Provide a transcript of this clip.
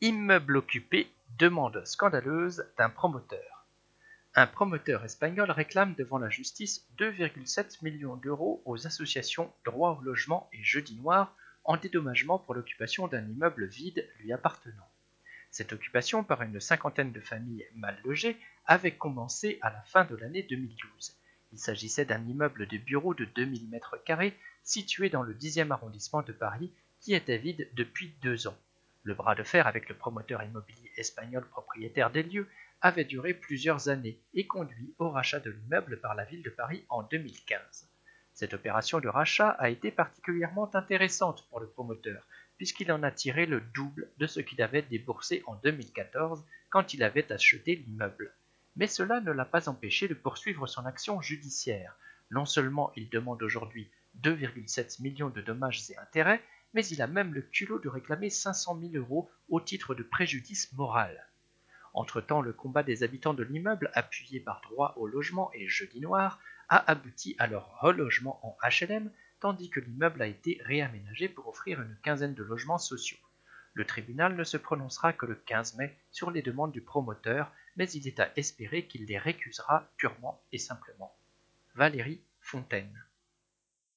Immeuble occupé, demande scandaleuse d'un promoteur. Un promoteur espagnol réclame devant la justice 2,7 millions d'euros aux associations Droit au logement et Jeudi noir en dédommagement pour l'occupation d'un immeuble vide lui appartenant. Cette occupation par une cinquantaine de familles mal logées avait commencé à la fin de l'année 2012. Il s'agissait d'un immeuble de bureaux de 2000 m² situé dans le 10e arrondissement de Paris qui était vide depuis 2 ans. Le bras de fer avec le promoteur immobilier espagnol propriétaire des lieux avait duré plusieurs années et conduit au rachat de l'immeuble par la ville de Paris en 2015. Cette opération de rachat a été particulièrement intéressante pour le promoteur, puisqu'il en a tiré le double de ce qu'il avait déboursé en 2014 quand il avait acheté l'immeuble. Mais cela ne l'a pas empêché de poursuivre son action judiciaire. Non seulement il demande aujourd'hui 2,7 millions de dommages et intérêts, mais il a même le culot de réclamer 500 000 euros au titre de préjudice moral. Entre-temps, le combat des habitants de l'immeuble, appuyé par Droit au logement et Jeudi noir, a abouti à leur relogement en HLM, tandis que l'immeuble a été réaménagé pour offrir une quinzaine de logements sociaux. Le tribunal ne se prononcera que le 15 mai sur les demandes du promoteur, mais il est à espérer qu'il les récusera purement et simplement. Valérie Fontaine.